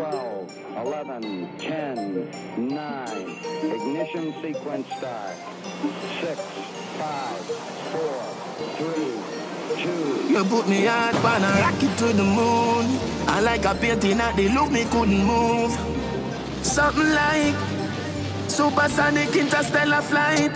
12, 11, 10, 9. Ignition sequence start. 6, 5, 4, 3, 2. You put me hard on a rocket to the moon. I like a painting at the look me couldn't move. Something like supersonic interstellar flight.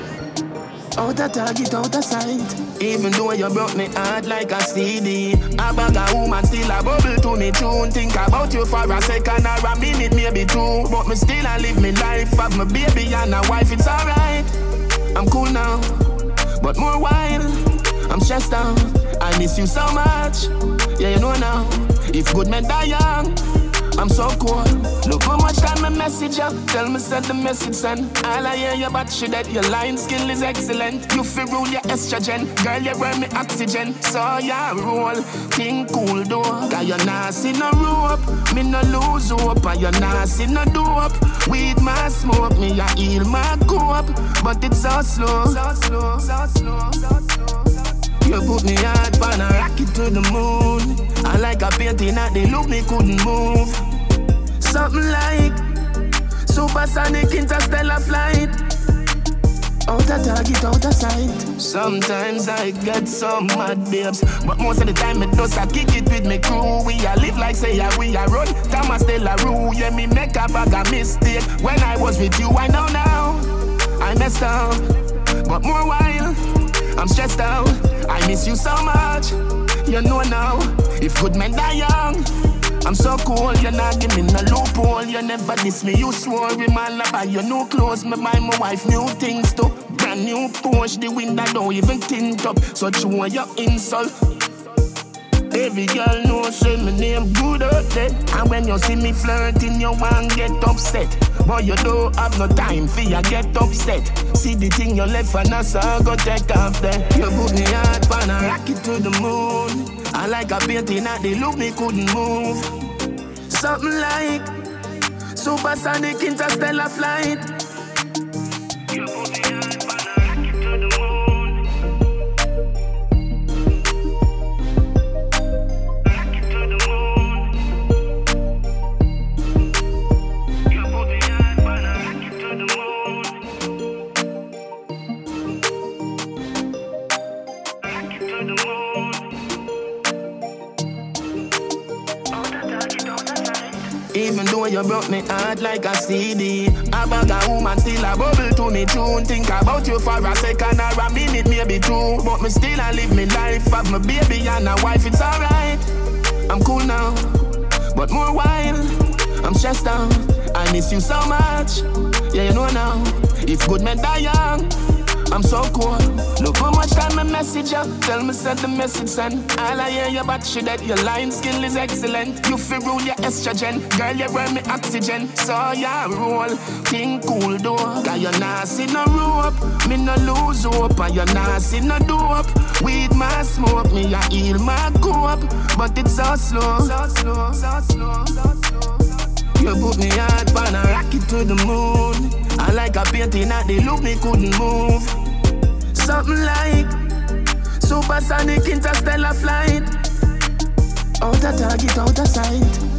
Out of target, out of sight. Even though you broke me heart like a CD, a bag of woman still a bubble to me tune. Think about you for a second or a minute, maybe two. But me still a live me life, have my baby and a wife, it's alright. I'm cool now, but more wild. I'm stressed out, I miss you so much. Yeah, you know now, if good men die young, I'm so cool. Look how much time I message you. Tell me send the message send. All I hear you about you that your line skill is excellent. You feel rule your estrogen. Girl, you burn me oxygen. So yeah, roll. Think cool though. Cause you're not see no rope. Me no lose hope. And you're not see no dope. Weed my smoke. Me I heal my cope. But it's so slow. So slow, so slow, so slow. You put me hard on a rocket to the moon. I like a painting at the look me couldn't move. Something like supersonic interstellar flight. Out of target, out of sight. Sometimes I get some mad babes, but most of the time it does I kick it with me crew. We a live like say we a run. Thomas still a rule. Yeah, me make a bag of mistake. When I was with you, I know now I messed up, but more while I'm stressed out. I miss you so much. You know now, if good men die young, I'm so cool. You're not giving no loophole. You never diss me, you swore. Man, I buy you new clothes. Me buy my wife new things too. Brand new Porsche, the window don't even tint up. So you your insult. Every girl knows say my name good out there. And when you see me flirting, you want get upset. But you don't have no time for you get upset. See the thing you left for NASA, go take off there. You put me hard on a rocket to the moon. I like a painting at the look me couldn't move. Something like supersonic interstellar flight. You put me hard on a rocket to the moon. Rocket to the moon. You put me hard on a rocket to the moon. Rocket to the moon. Even though you broke me heart like a CD, a bag of woman still a bubble to me tune. Think about you for a second or a minute, maybe two. But me still a live me life, have my baby and a wife, it's alright. I'm cool now, but more while I'm stressed out. I miss you so much. Yeah, you know now, if good men die young, I'm so cool. Look how much time I message you. Tell me send the message send. All I hear you about you that your line skill is excellent. You feel rule your estrogen. Girl, you burn me oxygen. So yeah, roll. Think cool though. Cause you're not see no rope. Me no lose hope. And you're not see no dope. Weed my smoke. Me I heal my cope. But it's so slow. So slow, so slow, so slow. You put me hard on a rocket to the moon. I like a painting at the look me couldn't move. Something like supersonic interstellar flight. Out of target, out of sight.